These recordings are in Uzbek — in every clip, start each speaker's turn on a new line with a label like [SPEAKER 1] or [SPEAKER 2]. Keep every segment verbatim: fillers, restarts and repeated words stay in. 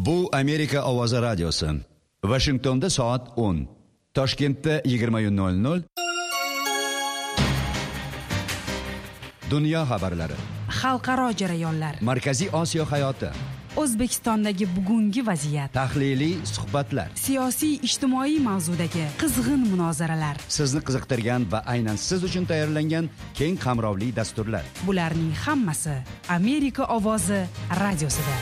[SPEAKER 1] Bu Amerika ovozi radiosi. Washingtonda soat o'n, Toshkentda yigirma nol nol. Dunyo xabarlari,
[SPEAKER 2] xalqaro jarayonlar,
[SPEAKER 1] Markaziy Osiyo hayoti,
[SPEAKER 2] O'zbekistondagi bugungi vaziyat,
[SPEAKER 1] tahliliy suhbatlar,
[SPEAKER 2] siyosiy ijtimoiy mavzudagi qizg'in munozaralar,
[SPEAKER 1] sizni qiziqtirgan va aynan siz uchun tayyorlangan keng qamrovli dasturlar.
[SPEAKER 2] Bularning hammasi Amerika ovozi radiosida.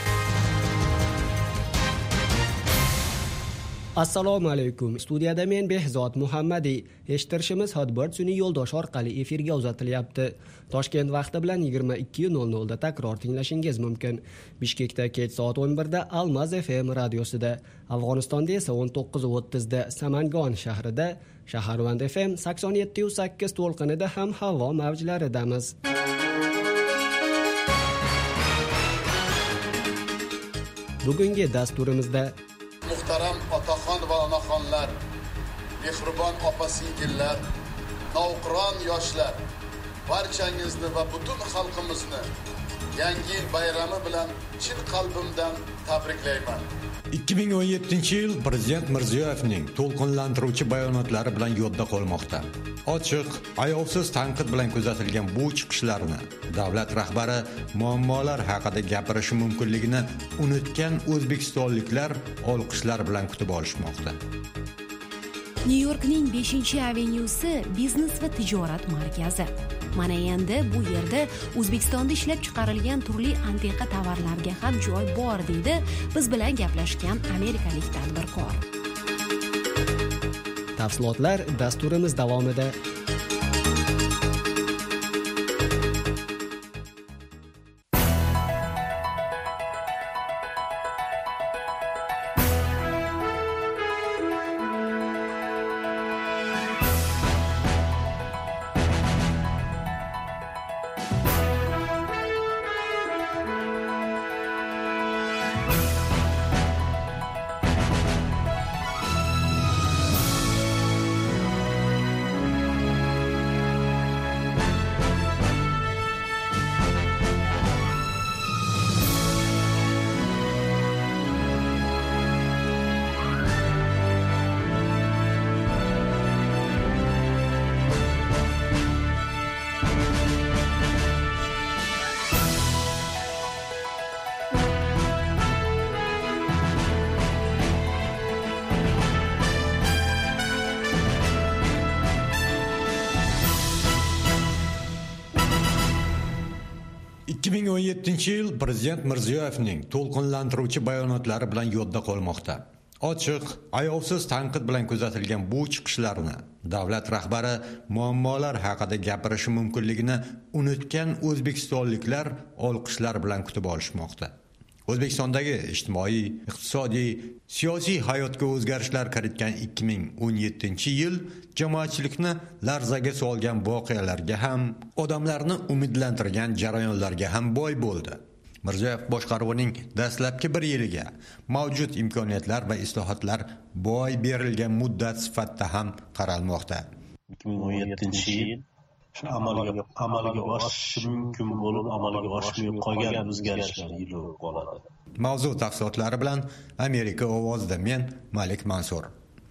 [SPEAKER 3] Assalomu alaykum. Studiyada men Behzod Muhammadi. Eshittirishimiz Hotbird sun'iy yo'ldosh orqali efirga uzatilyapti. Toshkent vaqti bilan yigirma ikki nol nol da takror tinglashingiz mumkin. Bishkekda kech soat o'n bir da Almaz F M radiosida, Afg'onistonda esa o'n to'qqiz o'ttiz da Samangon shahrida, Shaharvand F M sakson yetti nuqta sakkiz to'lqinida ham havo mavjlaridamiz. Bugungi dasturimizda
[SPEAKER 4] Muhtaram otaxon va onaxonlar, mehribon opa-singillar, navqiron yoshlar, barchangizni va butun xalqimizni Yangi yil bayrami bilan chin qalbimdan tabriklayman.
[SPEAKER 5] ikki ming o'n yettinchi yil Prezident Mirziyoyevning to'lqinlantiruvchi bayonotlari bilan yodda qolmoqda. Ochiq, ayovsiz tanqid bilan kuzatilgan bu chiqishlarni davlat rahbari muammolar haqida gapirishi mumkinligini unutgan o'zbekistonliklar olqishlar bilan kutib olishmoqda.
[SPEAKER 6] Nyu-Yorkning beshinchi avenyusi biznes va tijorat markazi. Mana endi bu yerda O'zbekistonda ishlab chiqarilgan turli antiqa tovarlarga ham joy bor deydi biz bilan gaplashgan amerikalik tadbirkor.
[SPEAKER 3] Tafsilotlar dasturimiz davomida.
[SPEAKER 5] ikki ming o'n yettinchi yil Prezident Mirziyoyevning to'lqinlantiruvchi bayonotlari bilan yodda qolmoqda. Ochiq, ayovsiz tanqid bilan kuzatilgan bu chiqishlarni davlat rahbari muammolar haqida gapirishi mumkinligini unutgan o'zbekistonliklar olqishlar bilan kutib olishmoqda. O'zbekistondagi ijtimoiy, iqtisodiy, siyosiy hayotga o'zgarishlar kiritgan ikki ming o'n yettinchi yil jamoatchilikni larzaga solgan voqealarga ham, odamlarni umidlantirgan jarayonlarga ham boy bo'ldi. Mirziyoyev boshqaruvining dastlabki bir yiliga mavjud imkoniyatlar va islohotlar boy berilgan muddat sifatida ham qaralmoqda.
[SPEAKER 7] ikki ming o'n yettinchi yil shu amalga amalga oshishi mumkin bo'lib, amalga oshmay qolgan o'zgarishlar yili qoladi.
[SPEAKER 5] Mavzu tafsilotlari bilan Amerika ovozida men Malik Mansur.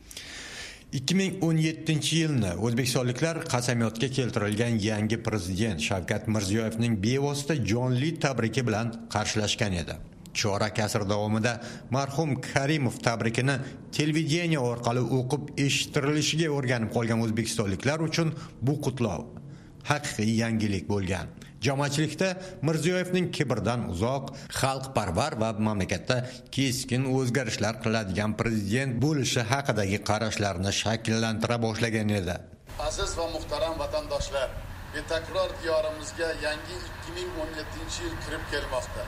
[SPEAKER 5] ikki ming o'n yettinchi yilni o'zbekistonliklar qasamyodga keltirilgan yangi prezident Shavkat Mirziyoyevning bevosita jonli tabriki bilan qarshilashgan edi. Chorak asr davomida marhum Karimov tabrikini televideniya orqali o'qib eshittirilishiga o'rganib qolgan o'zbekistonliklar uchun bu qutlov haqiqiy yangilik bo'lgan. Jamoatchilikda Mirziyoyevning kibrdan uzoq, xalqparvar va mamlakatda keskin o'zgarishlar qiladigan prezident bo'lishi haqidagi qarashlarni shakllantira boshlagan edi.
[SPEAKER 4] Aziz va muhtaram vatandoshlar, betakror diyorimizga yangi ikki ming o'n yettinchi yil kirib kelmoqda.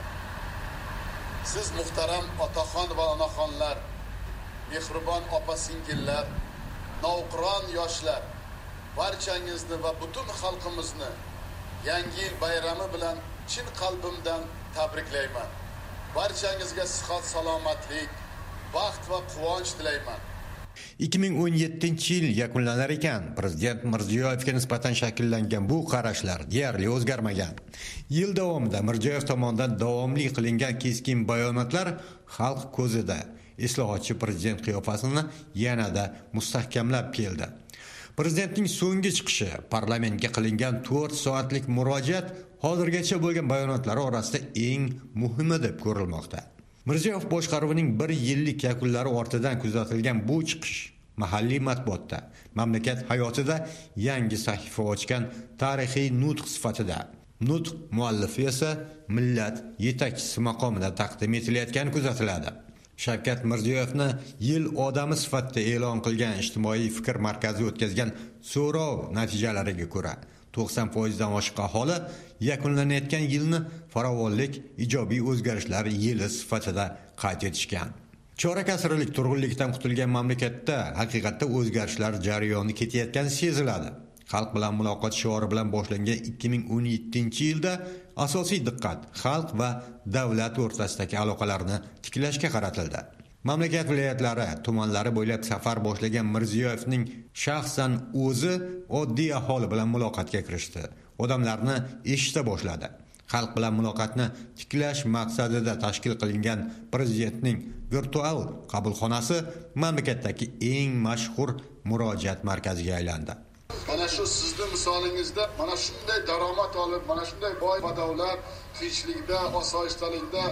[SPEAKER 4] Siz muhtaram otaxon va onaxonlar, mehribon opa-singillar, navqiron yoshlar, barchangizni va butun xalqimizni Yangi yil bayrami bilan chin qalbimdan tabriklayman. Barchangizga sihat, salomatlik, baxt va quvonch tilayman.
[SPEAKER 5] ikki ming o'n yettinchi yil yakunlanar ekan, Prezident Mirziyoyevga nisbatan shakllangan bu qarashlar deyarli o'zgarmagan. Yil davomida Mirziyoyev tomonidan davomli qilingan keskin bayonotlar xalq ko'zida islohotchi prezident qiyofasini yanada mustahkamlab keldi. Prezidentning so'nggi chiqishi, parlamentga qilingan to'rt soatlik murojaat hozirgacha bo'lgan bayonotlari orasida eng muhimi deb ko'rilmoqda. Mirziyoyev boshqaruvining bir yillik yakunlari ortidan kuzatilgan bu chiqish mahalliy matbuotda mamlakat hayotida yangi sahifa ochgan tarixiy nutq sifatida, nutq muallifi esa millat yetakchisi maqomida taqdim etilayotgani kuzatiladi. Shavkat Mirziyoyevni yil odami sifatida e'lon qilgan ijtimoiy fikr markazi o'tkazgan so'rov natijalariga ko'ra to'qson foizdan oshiq aholi yakunlanayotgan yilni farovonlik, ijobiy o'zgarishlar yili sifatida qayd etishgan. Chorak asrlik turg'unlikdan qutulgan mamlakatda haqiqatda o'zgarishlar jarayoni ketayotgani seziladi. Xalq bilan muloqot shiori bilan boshlangan ikki ming o'n yettinchi yilda asosiy diqqat xalq va davlat o'rtasidagi aloqalarni tiklashga qaratildi. Mamlakat viloyatlari, tumanlari bo'ylab safar boshlagan Mirziyoyevning shaxsan o'zi oddiy aholi bilan muloqotga kirishdi. Odamlarni eshita boshladi. Xalq bilan muloqotni tiklash maqsadida tashkil qilingan prezidentning virtual qabulxonasi mamlakatdagi eng mashhur murojaat markaziga aylandi.
[SPEAKER 4] Mana shu sizning misolingizda mana shunday daromad olib, mana shunday boy badavlat tinchlikda, osoyishtalikda,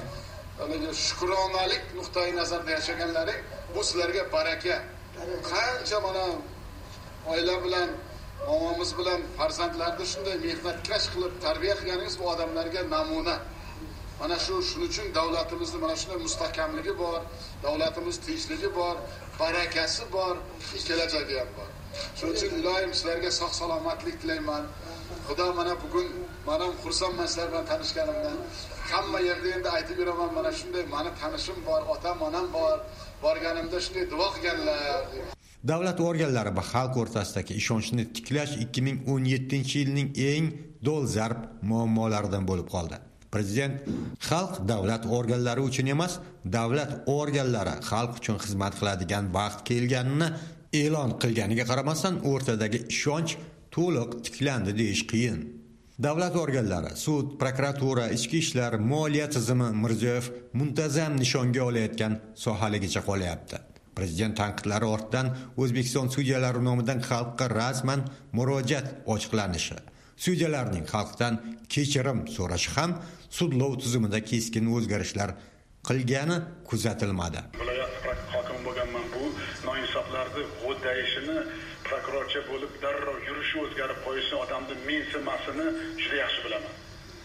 [SPEAKER 4] shukronalik nuqtai nazarda yashaganlaring, bu sizlarga baraka. Qancha mana oila bilan, momomiz bilan farzandlarni shunday mehnatkash qilib tarbiya qilganingiz bu odamlarga namuna. Mana shu shuning uchun davlatimizni mana shunday mustahkamligi bor, davlatimiz tinchligi bor, barakasi bor, kelajagi ham bor. Shuning uchun ilohim sizlarga sog' salomatlik tilayman. Xudo mana bugun men ham xursandman sizlar bilan tanishganimdan. Hamma yerda endi aytib beraman, mana shunday meni tanishim bor, otam, onam bor. Borganimda shunday duo qilganlar.
[SPEAKER 5] Davlat organlari va xalq o'rtasidagi ishonchni tiklash ikki ming o'n yettinchi yilning eng dolzarb muammolaridan bo'lib qoldi. Prezident xalq davlat organlari uchun emas, davlat organlari xalq uchun xizmat qiladigan vaqt kelganini e'lon qilganiga qaramasdan o'rtadagi ishonch to'liq tiklandi deyish qiyin. Davlat organlari, sud, prokuratura, ichki ishlar, moliya tizimi Mirziyoyev muntazam nishonga olayotgan sohaligicha qolyapti. Prezident tanqidlari ortidan O'zbekiston sudyalari nomidan xalqqa rasman murojaat ochiqlanishi, sudyalarning xalqdan kechirim so'rashi ham sudlov tizimida keskin o'zgarishlar qilgani kuzatilmadi.
[SPEAKER 8] Viloyat hokimi bo'lganman, bu noinsoflarni g'o'ddayishini, prokurorcha bo'lib darrov yurishi o'zgarib qo'yishi, odamning mensimasini juda yaxshi bilaman.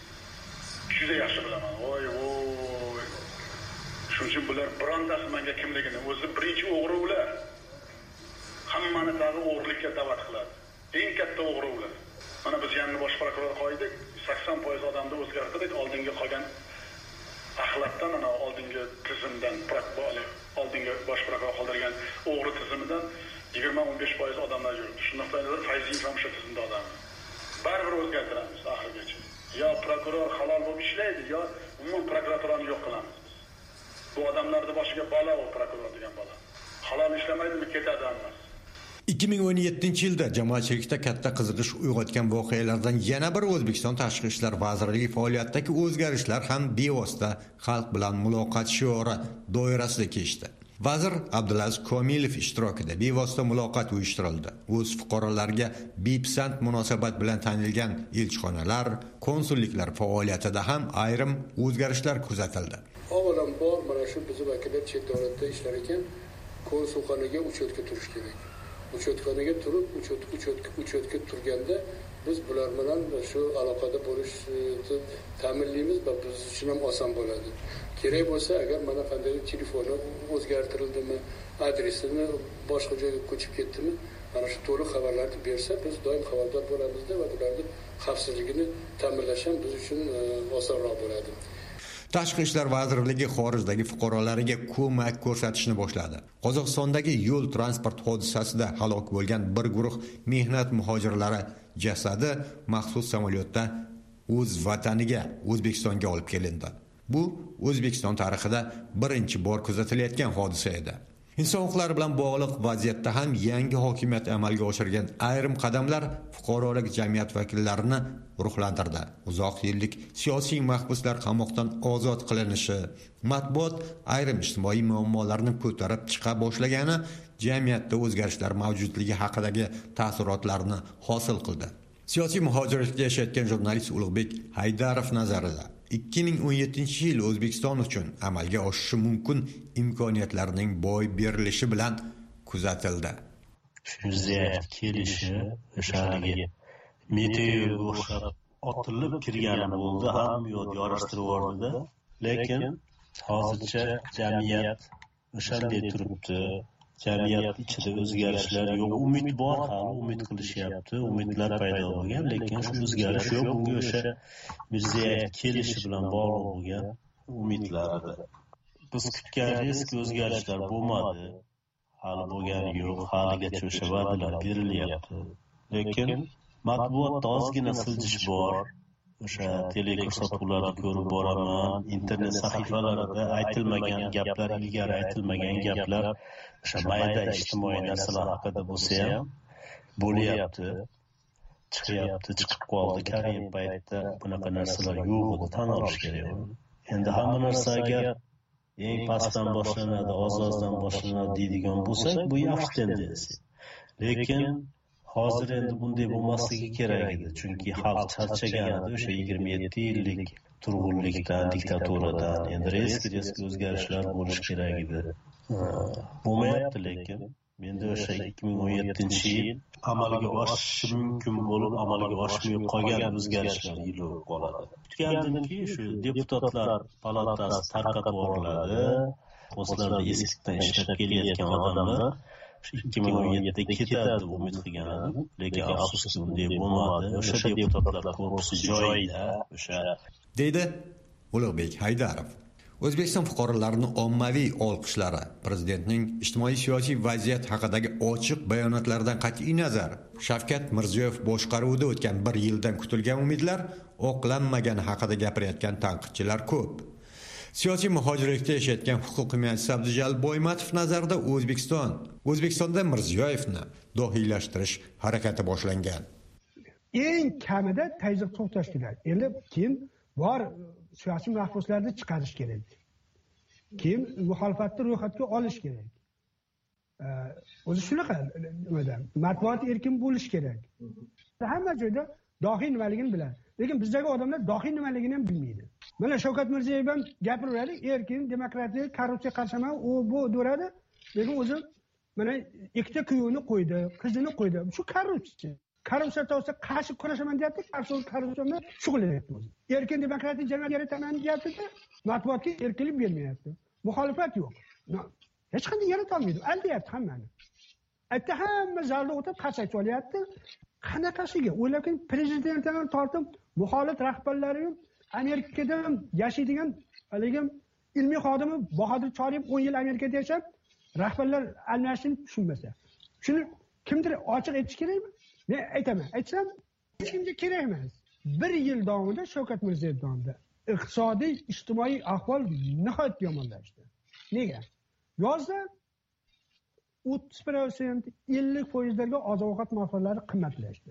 [SPEAKER 8] Juda yaxshi bilaman. Voy voy. Shuning uchun bular birontasi menga kimligini, o'zi birinchi o'g'ri ular. Hammani tag'i o'g'rilikka da'vat qiladi. Eng katta o'g'ri ular. Mana biz yangi bosh prokuror qo'ydik, sakson foiz odamni o'zgartirdik, oldinga qolgan axlatdan, ana oldingi tizimdan, oldingi bosh prokuror qoldirgan o'g'ri tizimidan yigirma o'n besh foiz odamlar yuribdi. Shunday qilib Fayziyev ham o'sha tizimda odam. Baribir o'zgartiramiz oxirigacha. Yo prokuror halol bo'lib ishlaydi, yo umuman prokuraturani yo'q qilamiz. Bu odamlarning boshiga balo o prokuror degan balo. Halol ishlamaydimi, ketadi hammasi.
[SPEAKER 5] ikki ming o'n yettinchi yilda jamoatchilikda katta qiziqish uyg'otgan voqealardan yana bir O'zbekiston Tashqi ishlar vazirligi faoliyatidagi o'zgarishlar ham bevosita xalq bilan muloqot shiori doirasida kechdi. Vazir Abdulaziz Komilov ishtirokida bevosita muloqot uyushtirildi. O'z fuqarolarga bepisand munosabat bilan tanilgan elchixonalar, konsulliklar faoliyatida ham ayrim o'zgarishlar kuzatildi.
[SPEAKER 9] Avvalambor mana shu bizning vakillar chet davlatda ishlar ekan, konsulxonaga uchetga turish kerak. Uchetxonaga turib, uchetga uchetga uchetga turganda biz bular bilan shu aloqada bo'lishni ta'minlaymiz va biz uchun ham oson bo'ladi. Kerak bo'lsa, agar mana qanday telefoni o'zgartirildimi, adresini boshqa joyga ko'chib ketdimi, mana shu to'liq xabarlarni bersa, biz doim xabardor bo'lamizda va ularning xavfsizligini ta'minlash ham biz uchun osonroq bo'ladi.
[SPEAKER 5] Tashqi ishlar vazirligi xorijdagi fuqarolariga ko'mak ko'rsatishni boshladi. Qozog'istondagi yo'l transport hodisasida halok bo'lgan bir guruh mehnat muhojirlari jasadi maxsus samolyotda o'z vataniga, O'zbekistonga olib kelindi. Bu O'zbekiston tarixida birinchi bor kuzatilayotgan hodisa edi. Inson huquqlari bilan bog'liq vaziyatda ham yangi hokimiyat amalga oshirgan ayrim qadamlar fuqarolik jamiyat vakillarini ruhlantirdi. Uzoq yillik siyosiy mahbuslar qamoqdan ozod qilinishi, matbuot ayrim ijtimoiy muammolarni ko'tarib chiqa boshlagani jamiyatda o'zgarishlar mavjudligi haqidagi taassurotlarni hosil qildi. Siyosiy muhojiratda yashayotgan jurnalist Ulug'bek Haydarov nazarida ikki ming o'n yettinchi yil O'zbekiston uchun amalga oshishi mumkin imkoniyatlarning boy berilishi bilan kuzatildi.
[SPEAKER 7] Shunday kelishi o'shaligi meteor o'xshab otilib kirgani bo'ldi, ham yodyorishtirib yubordi, lekin hozircha jamiyat o'shanday turibdi. Jamiyat ichida o'zgarishlar yo'q, umid bor, hali umid qilishyapti, umidlar paydo bo'lgan, lekin shu o'zgarish yo'q. Bunga o'sha Mirziyoyev kelishi bilan bog'liq bo'lgan umidlar. Biz kutgan risk o'zgarishlar bo'lmadi, hali bo'lgani yo'q, haligacha o'sha va'dalar berilyapti. Lekin matbuotda ozgina siljish bor. O'sha teleko'rsatuvlarni ko'rib boraman, internet sahifalarida aytilmagan gaplar, ilgari aytilmagan gaplar, o'sha mayda ijtimoiy narsalar haqida bo'lsa ham bo'lyapti, chiqyapti, chiqib qoldi. Karim paytda bunaqa narsalar yo'q edi, tan olish kerak. Endi hamma narsa agar eng pastdan boshlanadi, oz-ozdan boshlanadi deydigan bo'lsak, bu yaxshi tendensiya. Lekin hozir endi bunday bo'lmasligi kerak edi, chunki xalq charchagan edi o'sha yigirma yetti yillik turg'unlikdan, diktaturadan. Endi reski-reski o'zgarishlar bo'lishi kerak edi. Bo'lmayapti, lekin menda o'sha ikki ming o'n yettinchi yil amalga oshishi mumkin bo'lib, amalga oshmay qolgan o'zgarishlar yili qoladi. Kutgandimki, shu deputatlar palatasi tarqatib yuboriladi, postlarda eskidan ishlab kelayotgan odamlar ikki ming o'n yettida ketadi umid qilgan, lekin afsuski bunday bo'lmadi. O'sha deputatlar korpusi joyida o'sha
[SPEAKER 5] deydi Ulug'bek Haydarov. O'zbekiston fuqarolarining ommaviy olqishlari prezidentning ijtimoiy-siyosiy vaziyat haqidagi ochiq bayonotlaridan qat'iy nazar Shavkat Mirziyoyev boshqaruvida o'tgan bir yildan kutilgan umidlar oqlanmagani haqida gapirayotgan tanqidchilar ko'p. Siyosiy muhojiratda yashayotgan huquq himoyachisi Abdujalil Boymatov nazarida O'zbekiston, O'zbekistonda Mirziyoyevni dohiylashtirish harakati boshlangan.
[SPEAKER 10] Eng kamida tayinli to'xtash kerak. Endi kim bor siyosiy mahbuslarni chiqarish kerak. Kim muxolifatni ro'yxatga olish kerak. O'zi shunaqa nimada matbuot erkin bo'lish kerak. Hamma joyda dohiy nimaligini biladi. Lekin bizdagi odamlar dohiy nimaligini ham bilmaydi. Mana Shavkat Mirziyoyev ham gapiraveradi, erkin, demokratik, korrupsiya qarshiman, u bu do'radi. Lekin o'zi mana ikkita kuyovni qo'ydi, qizini qo'ydi. Shu korrupsiya. Korrupsiya to'g'risida qarshi kurashaman deyapti, korrupsiya bilan shug'ullanyapti o'zi. Erkin demokratik jamiyat yarataman deyapti-da, matbuotga erkinlik bermayapti. Muxolifat yo'q. Hech qanday yarata olmaydi. Aldayapti hammani. Aytdi hamma zalda o'tirib qarsak olyapti. Qanaqasiga? O'ylabki prezidentdan tortib muxolifat rahbarlari Amerikada yashaydigan haligi ilmiy xodimi Bahodir Choriyev o'n yil Amerikada yashab, rahbarlar almashishni tushunmasa. Shuni kimdir ochiq aytish kerakmi? Men aytaman, aytsam hech kimga kerak emas. Bir yil davomida Shavkat Mirziyoyev davomida iqtisodiy, ijtimoiy ahvol nihoyat yomonlashdi. Nega? Yozda o'ttiz foiz, ellik foizlarga oziq-ovqat mahsulotlari qimmatlashdi.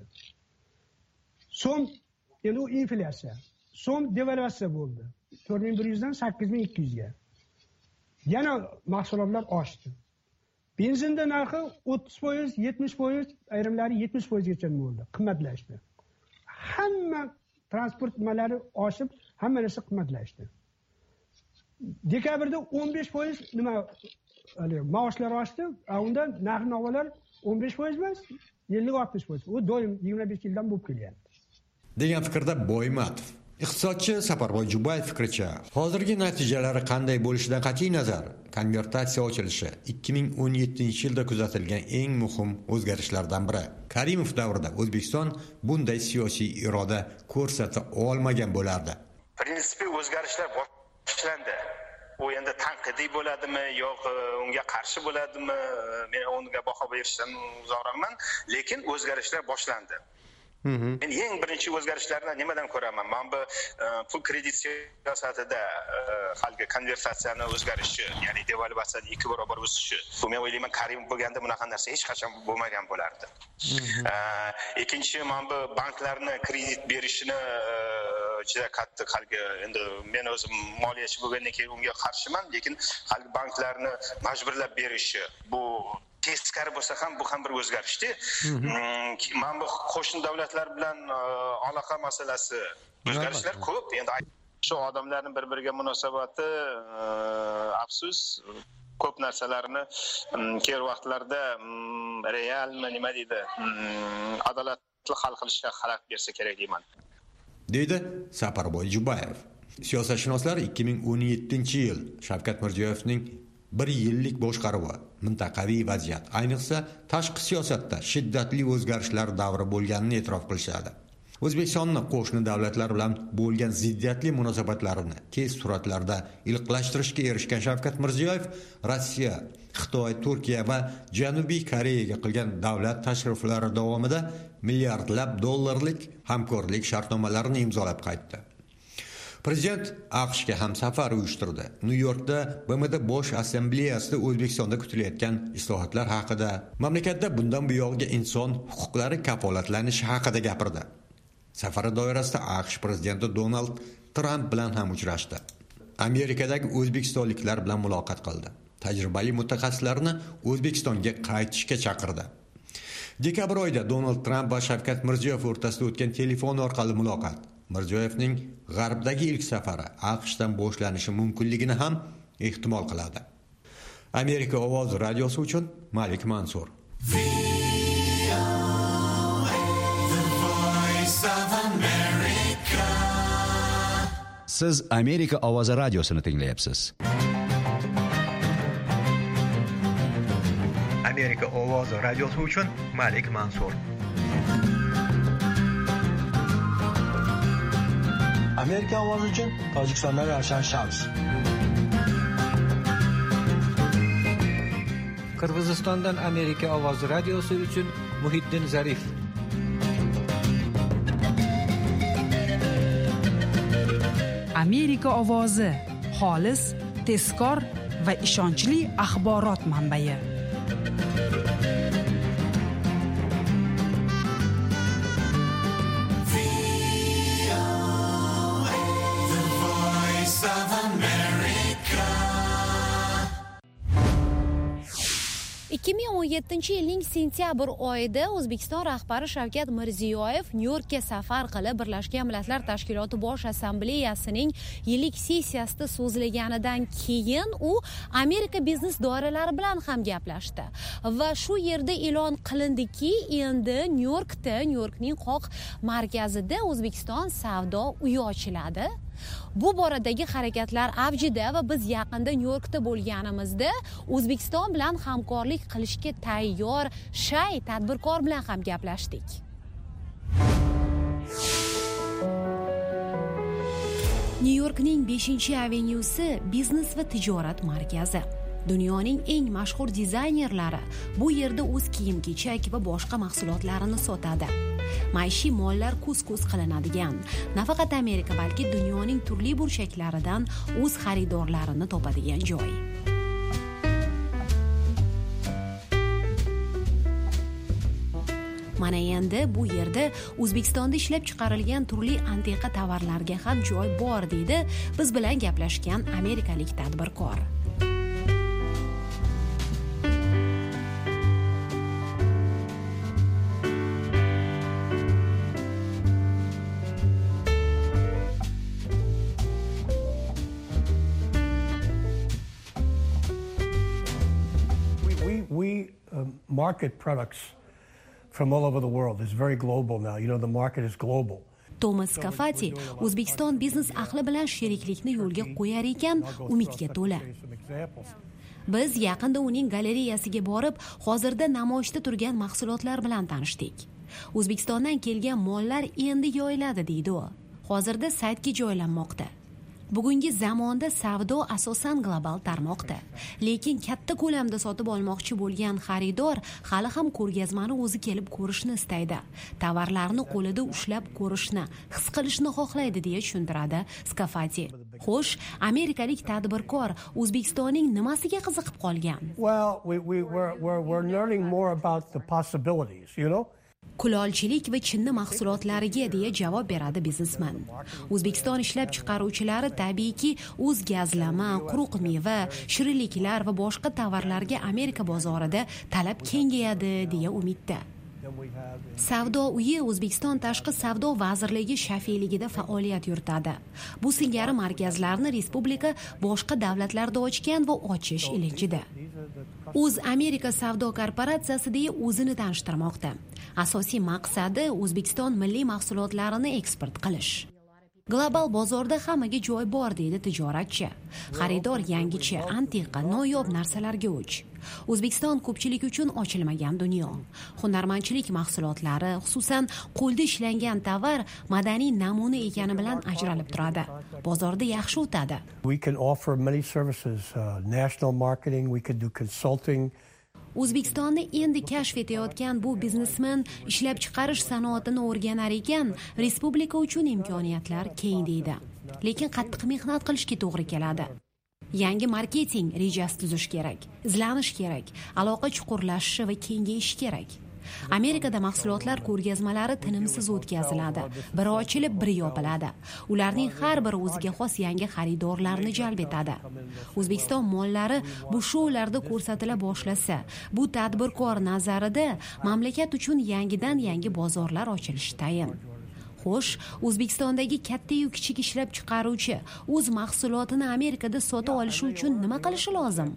[SPEAKER 10] So'm, endi u inflyatsiya. So'm devalvatsiya bo'ldi. to'rt ming bir yuz dan sakkiz ming ikki yuz ga. Yana mahsulotlar oshdi. Benzinda narxi o'ttiz foiz, yetmish foiz, ayrimlari yetmish foiz gacha bo'ldi, qimmatlashdi. Hamma transport nimalari oshib, hamma narsa qimmatlashdi. Dekabrda o'n besh foiz nima maoshlar oshdi, undan narx-navolar o'n besh foiz emas, ellik oltmish foiz. U doim yigirma besh yildan bo'lib kelyapti.
[SPEAKER 5] Degan fikrda Boymatov. Iqtisodchi Saparboy Jubayev fikricha, hozirgi natijalari qanday bo'lishidan qat'iy nazar, konvertatsiya ochilishi ikki ming o'n yettinchi yilda kuzatilgan eng muhim o'zgarishlardan biri. Karimov davrida O'zbekiston bunday siyosiy iroda ko'rsata olmagan bo'lardi.
[SPEAKER 11] Prinsipiy o'zgarishlar boshlandi. U endi tanqidiy bo'ladimi yo'q unga qarshi bo'ladimi, men unga baho berishdan uzoqroqman, lekin o'zgarishlar boshlandi. Men eng birinchi o'zgarishlarni nimadan ko'raman? Men bu pul kredit siyosatida halga konversatsiyani o'zgarishi, ya'ni devalvatsiyaning ikki barobar o'sishi. Bu men o'ylayman, Karimov bo'lganda bunaqa narsa hech qachon bo'lmagan bo'lardi. Ikkinchi, men bu banklarni kredit berishini juda qattiq halga, endi men o'zim moliyachi bo'lgandan keyin unga qarshiman, lekin halga banklarni majburlab berishi bu teskari bo'lsa ham bu ham bir o'zgarishdi. Mana bu qo'shni davlatlar bilan aloqa masalasi, o'zgarishlar ko'p. Endi shu odamlarning bir-biriga munosabati afsus ko'p narsalarni keyin vaqtlarda realmi nima deydi, adolatli hal qilishga xalaqit bersa kerak deyman.
[SPEAKER 5] Deydi Safarboy Jubayev. Siyosatshunoslar ikki ming o'n yettinchi yil Shavkat Mirziyoyevning bir yillik boshqaruvi, mintaqaviy vaziyat, ayniqsa tashqi siyosatda shiddatli o'zgarishlar davri bo'lganini e'tirof qilishadi. O'zbekistonning qo'shni davlatlar bilan bo'lgan ziddiyatli munosabatlarini tez suratlarda iliqlashtirishga erishgan Shavkat Mirziyoyev Rossiya, Xitoy, Turkiya va Janubiy Koreyaga qilgan davlat tashriflari davomida milliardlab dollarlik hamkorlik shartnomalarini imzolab qaytdi. Prezident AQShga ham safar uyushtirdi. Nyu-Yorkda B M D Bosh assambleyasida O'zbekistonda kutilayotgan islohotlar haqida, mamlakatda bundan buyog'iga inson huquqlari kafolatlanishi haqida gapirdi. Safari doirasida AQSh prezidenti Donald Tramp bilan ham uchrashdi. Amerikadagi o'zbekistonliklar bilan muloqot qildi. Tajribali mutaxassislarni O'zbekistonga qaytishga chaqirdi. Dekabr oyida Donald Tramp va Shavkat Mirziyoyev o'rtasida o'tgan telefon orqali muloqot Mirziyoyevning g'arbdagi ilk safari AQShdan boshlanishi mumkinligini ham ehtimol qiladi. Amerika ovozi radiosi uchun Malik Mansur.
[SPEAKER 1] Siz Amerika ovozi radiosini tinglayapsiz.
[SPEAKER 12] Amerika ovozi radiosi uchun Malik Mansur.
[SPEAKER 13] Amerika ovozi uchun Tojikistondan Ravshan Shams.
[SPEAKER 14] Qirg'izistondan Amerika ovozi radiosi uchun Muhiddin Zarif.
[SPEAKER 2] Amerika ovozi xolis, tezkor va ishonchli axborot manbai.
[SPEAKER 6] ikki ming o'n yettinchi yilning sentyabr oyida O'zbekiston rahbari Shavkat Mirziyoyev Nyu-Yorkka safar qilib Birlashgan Millatlar Tashkiloti Bosh assambleyasining yillik sessiyasida so'zlaganidan keyin u Amerika biznes doiralari bilan ham gaplashdi va shu yerda e'lon qilindiki, endi Nyu-Yorkda, Nyu-Yorkning qoq markazida O'zbekiston savdo uyi ochiladi. Bu boradagi harakatlar avjida va biz yaqinda Nyu-Yorkda bo'lganimizda O'zbekiston bilan hamkorlik qilishga tayyor shay tadbirkor bilan ham gaplashdik. Nyu-Yorkning beshinchi avenyusi biznes va tijorat markazi. Dunyoning eng mashhur dizaynerlari bu yerda o'z kiyim-kechak va boshqa mahsulotlarini sotadi. Maishiy mollar kuz-kuz qilinadigan, nafaqat Amerika, balki dunyoning turli burchaklaridan o'z xaridorlarini topadigan joy. Mana endi bu yerda O'zbekistonda ishlab chiqarilgan turli antiqa tovarlarga ham joy bor, deydi biz bilan gaplashgan amerikalik tadbirkor.
[SPEAKER 13] Market products from all over the world. It's very global now. You know, the market is global.
[SPEAKER 6] Thomas Kafati O'zbekiston biznes ahli bilan sheriklikni yo'lga qo'yar ekan, umidga to'la. Biz yaqinda uning galereyasiga borib, hozirda namoyishda turgan mahsulotlar bilan tanishdik. O'zbekistondan kelgan mollar endi yoyiladi, deydi u. Hozirda saytga joylanmoqda. Bugungi zamonda savdo asosan global tarmoqda, lekin katta ko'lamda sotib olmoqchi bo'lgan xaridor hali ham ko'rgazmani o'zi kelib ko'rishni istaydi. Tovarlarni qo'lida ushlab ko'rishni, his qilishni xohlaydi deya tushuntiradi Scafati. Xo'sh, amerikalik tadbirkor O'zbekistonning nimasiga qiziqib qolgan?
[SPEAKER 13] Well, we we we're we're we're learning more about the possibilities, you know.
[SPEAKER 6] Kulolchilik va chinni mahsulotlariga deya javob beradi biznesmen. O'zbekiston ishlab chiqaruvchilari tabiiyki o'z gazlama, quruq meva, shirinliklar va boshqa tovarlarga Amerika bozorida talab kengayadi deya umidda. Savdo uyi O'zbekiston Tashqi savdo vazirligi shafiyligida faoliyat yuritadi. Bu singari markazlarni respublika boshqa davlatlarda ochgan va ochish ilinjida. O'z Amerika savdo korporatsiyasi deya o'zini tanishtirmoqda. Asosiy maqsadi O'zbekiston milliy mahsulotlarini eksport qilish. Global bozorda hammaga joy bor deydi tijoratchi. Xaridor yangicha, antiqa, noyob narsalarga o'ch. O'zbekiston ko'pchilik uchun ochilmagan dunyo. Hunarmandchilik mahsulotlari, xususan qo'lda ishlangan tovar madaniy namuna ekani bilan ajralib turadi. Bozorda yaxshi o'tadi.
[SPEAKER 13] We can offer many services, uh, national marketing, we could do consulting.
[SPEAKER 6] O'zbekistonni endi kashf etayotgan bu biznesmen ishlab chiqarish sanoatini o'rganar ekan, respublika uchun imkoniyatlar keng deydi. Lekin qattiq mehnat qilishga to'g'ri keladi. Yangi marketing rejasi tuzish kerak, izlanish kerak, aloqa chuqurlashishi va kengayishi kerak. Amerikada mahsulotlar ko'rgazmalari tinimsiz o'tkaziladi. Biri ochilib, biri yopiladi. Ularning har biri o'ziga xos yangi xaridorlarni jalb etadi. O'zbekiston mollari bu shoularda ko'rsatila boshlasa, bu tadbirkor nazarida mamlakat uchun yangidan yangi bozorlar ochilishi tayin. Xo'sh, O'zbekistondagi katta-yu kichik ishlab chiqaruvchi o'z mahsulotini Amerikada sotib olishi uchun nima qilishi lozim?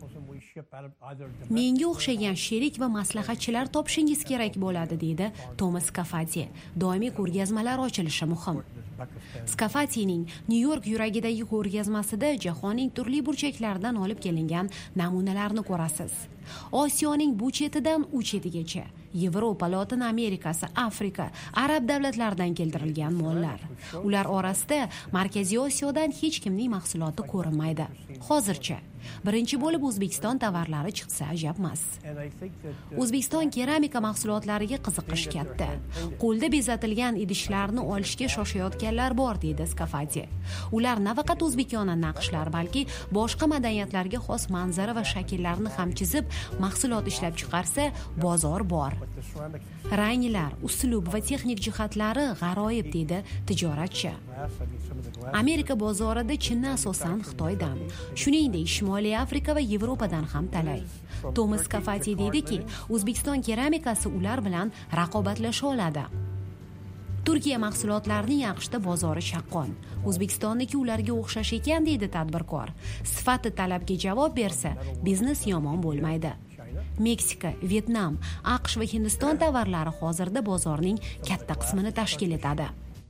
[SPEAKER 6] Menga o'xshagan sherik va maslahatchilar topishingiz kerak bo'ladi, deydi Thomas Scafati. Doimiy ko'rgazmalar ochilishi muhim. Scafatining New York yuragidagi ko'rgazmasida jahonning turli burchaklaridan olib kelingan namunalarni ko'rasiz. Osiyoning bu chetidan u chetigacha, Yevropa, Lotin Amerikasi, Afrika, Arab davlatlaridan keltirilgan mollar. Ular orasida Markaziy Osiyodan hech kimning mahsuloti ko'rinmaydi. Hozircha birinchi bo'lib O'zbekiston tovarlari chiqsa ajab emas. O'zbekiston keramika mahsulotlariga qiziqish katta. Qo'lda bezatilgan idishlarni olishga shoshayotganlar bor, deydi Scafati. Ular nafaqat o'zbekona naqshlar, balki boshqa madaniyatlarga xos manzara va shakllarni ham chizib, mahsulot ishlab chiqarsa, bozor bor. Ranglar, uslub va texnik jihatlari g'aroyib, deydi tijoratchi. Amerika bozorida chinni asosan Xitoydan, shuningdek Shimoliy Afrika va Yevropadan ham talay. Thomas Scafati deydiki, O'zbekiston keramikasi ular bilan raqobatlasha oladi. Turkiya mahsulotlarining AQShda bozori chaqqon. O'zbekistonniki ularga o'xshash ekan, deydi tadbirkor. Sifati talabga javob bersa, biznes yomon bo'lmaydi. Meksika, Vyetnam, AQSh va Hindiston tovarlari hozirda bozorning katta qismini tashkil etadi.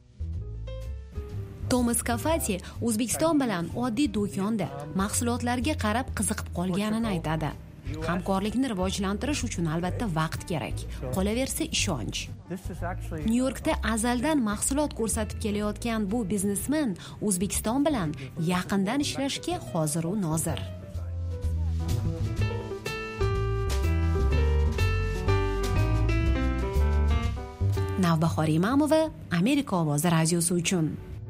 [SPEAKER 6] Thomas Scafati O'zbekiston bilan oddiy do'konda mahsulotlarga qarab qiziqib qolganini aytadi. Hamkorlikni rivojlantirish uchun albatta vaqt kerak. Qolaversa ishonch. Nyu-Yorkda azaldan mahsulot ko'rsatib kelayotgan bu biznesmen O'zbekiston bilan yaqindan ishlashga hozir u nozir. Navbahor Imamova, Amerika ovozi radiosi uchun.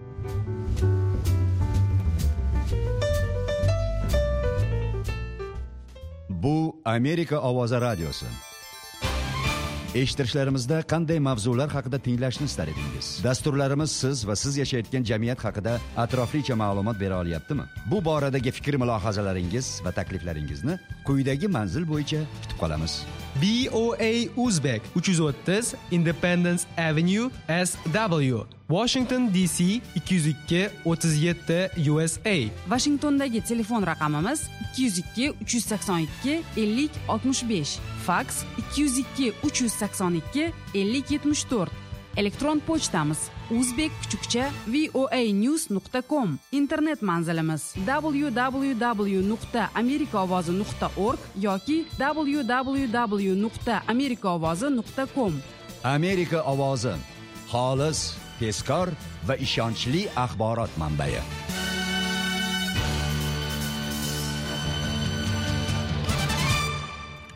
[SPEAKER 1] Bu Amerika ovozi radiosi. Eshittirishlarimizda qanday mavzular haqida tinglashni istar edingiz? Dasturlarimiz siz va siz yashayotgan jamiyat haqida atroflicha ma'lumot bera olyaptimi? Bu boradagi fikr mulohazalaringiz va takliflaringizni quyidagi manzil bo'yicha kutib qolamiz.
[SPEAKER 15] B O A Uzbek uch yuz o'ttiz Independence Avenue S W Washington D C ikki yuz ikki o'ttiz yetti U S A.
[SPEAKER 2] Washingtondagi telefon raqamimiz ikki yuz ikki uch yuz sakson ikki ellik oltmish besh. Fax ikki yuz ikki uch yuz sakson ikki ellik yetmish to'rt. Elektron pochtamiz uzbek kuchukcha voanews nuqta com. Internet manzilimiz w w w nuqta amerikaovozi nuqta org yoki w w w nuqta amerikaovozi nuqta com.
[SPEAKER 1] Amerika ovozi, xolis, tezkor va ishonchli axborot manbai.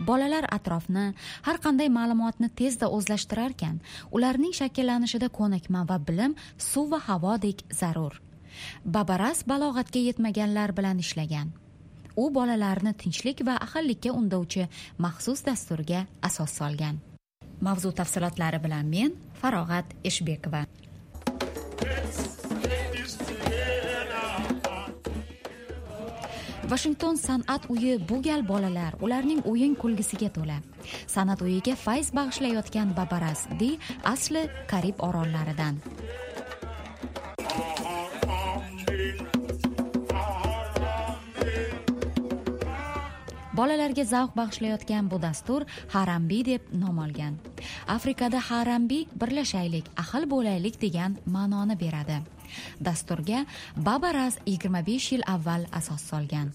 [SPEAKER 16] bolalar atrofni, har qanday ma'lumotni tezda o'zlashtirarkan, ularning shakllanishida ko'nikma va bilim suv va havodek zarur. Babaras balog'atga yetmaganlar bilan ishlagan. U bolalarni tinchlik va ahillikka undovchi maxsus dasturga asos solgan. Mavzu tafsilotlari bilan men Farog'at Eshbekova. Washington san'at uyi bu gal bolalar, ularning o'yin kulgisiga to'la. San'at uyiga fayz bag'ishlayotgan Babaras Di asli Karib orollaridan. Bolalarga zavq bag'ishlayotgan bu dastur Harambi deb nom olgan. Afrikada Harambi birlashaylik, ahil bo'laylik degan ma'noni beradi. Dasturga Babaras yigirma besh yil avval asos solgan.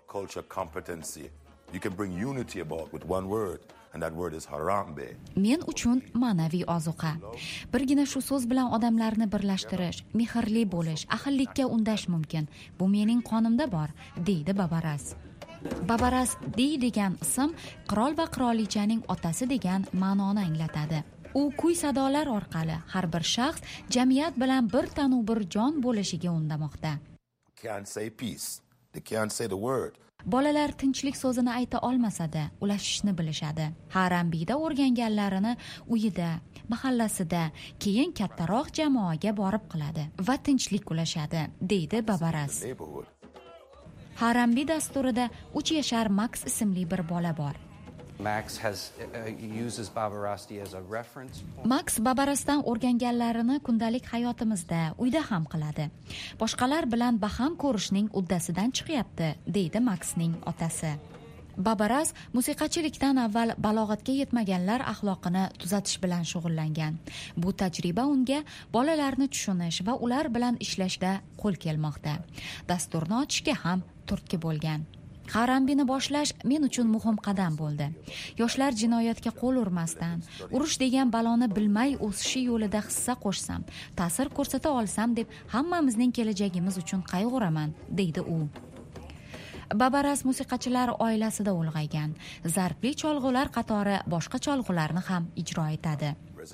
[SPEAKER 16] Men uchun ma'naviy ozuqa. Birgina shu so'z bilan odamlarni birlashtirish, mehrli bo'lish, ahillikka undash mumkin. Bu mening qonimda bor, deydi Babaras. Babaras Di degan ism qirol va qirolichaning otasi degan ma'noni anglatadi. U kuy sadolar orqali har bir shaxs jamiyat bilan bir tanu bir jon bo'lishiga undamoqda. Bolalar tinchlik so'zini ayta olmasa-da, ulashishni bilishadi. Harambiyda o'rganganlarini uyida, mahallasida, keyin kattaroq jamoaga borib qiladi va tinchlik ulashadi, deydi Babaras. Harambi dasturida uch yashar Max ismli bir bola bor.
[SPEAKER 17] Max has uh, uses Babarasti as a reference point.
[SPEAKER 16] Max Babarasdan o'rganganlarini kundalik hayotimizda, uyda ham qiladi. Boshqalar bilan baham ko'rishning uddasidan chiqyapti, deydi Maxning otasi. Babaras musiqachilikdan avval balog'atga yetmaganlar axloqini tuzatish bilan shug'ullangan. Bu tajriba unga bolalarni tushunish va ular bilan ishlashda qo'l kelmoqda. Dasturni ochishga ham turtki bo'lgan. Harambini boshlash men uchun muhim qadam bo'ldi. Yoshlar jinoyatga qo'l urmasdan, urush degan baloni bilmay o'sishi yo'lida hissa qo'shsam, ta'sir ko'rsata olsam deb hammamizning kelajagimiz uchun qayg'uraman, deydi u. Babaras musiqachilar oilasida ulg'aygan. Zarbli cholg'ular qatori boshqa cholg'ularni ham ijro etadi.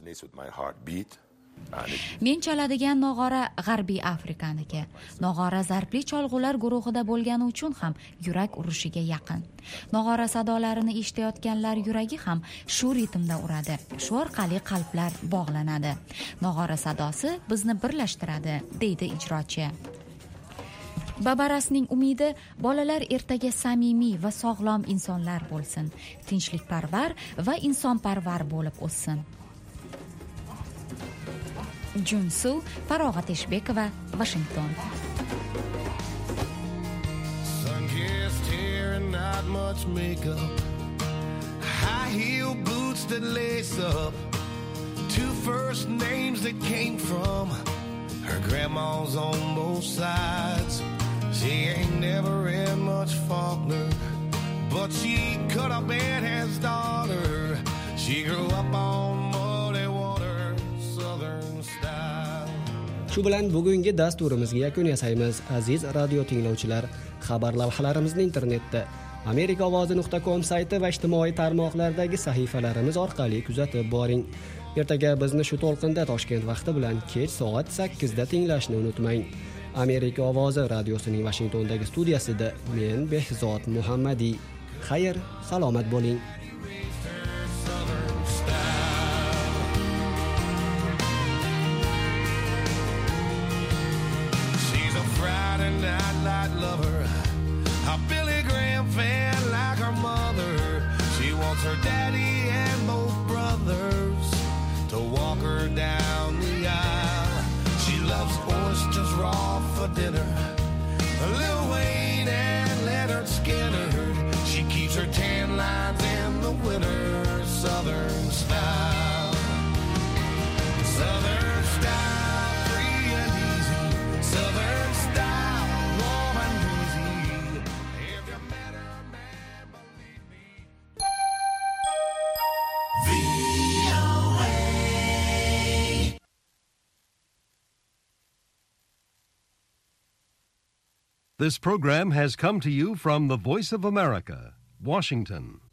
[SPEAKER 16] Men chaladigan nog'ora G'arbiy Afrikaniki. Nog'ora zarbli cholg'ular guruhida bo'lgani uchun ham yurak urishiga yaqin. Nog'ora sadolarini eshitayotganlar yuragi ham shu ritmda uradi. Shu orqali qalblar bog'lanadi. Nog'ora sadosi bizni birlashtiradi, deydi ijrochi. Babarasning umidi bolalar ertaga samimiy va sog'lom insonlar bo'lsin, tinchlikparvar va insonparvar bo'lib o'ssin. Junsu, Farog'at Eshbekova, Washington.
[SPEAKER 18] Sun-kissed hair and not much makeup, high-heel boots that lace up, two first names that came from her grandma's on both sides. She ain't never read much Faulkner, but she could have been his daughter. She grew up on muddy water, southern style.
[SPEAKER 3] Shu bilan bugungi dasturimizga yakun yasaymiz. Aziz radio tinglovchilar, xabar lavhalarimizni internetda amerika ovozi nuqta com sayti va ijtimoiy tarmoqlardagi sahifalarimiz orqali kuzatib boring. Ertaga bizni shu to'lqinda Toshkent vaqti bilan kech soat sakkizda tinglashni unutmang. Amerika ovozi radiosining Washingtondagi studiyasida men Behzod Muhammadiy. Xayr, salomat bo'ling.
[SPEAKER 18] She's a Friday night light lover, a Billy Graham fan like her mother. She wants her daddy and both brothers to walk her down the aisle. She loves oysters raw for dinner, Lil Wayne and Leonard Skinner. She keeps her tan lines in the winter, southern style. Southern style, free and easy. Southern style, warm and breezy. If you met her, man, believe me. V O A.
[SPEAKER 19] This program has come to you from the Voice of America, Washington.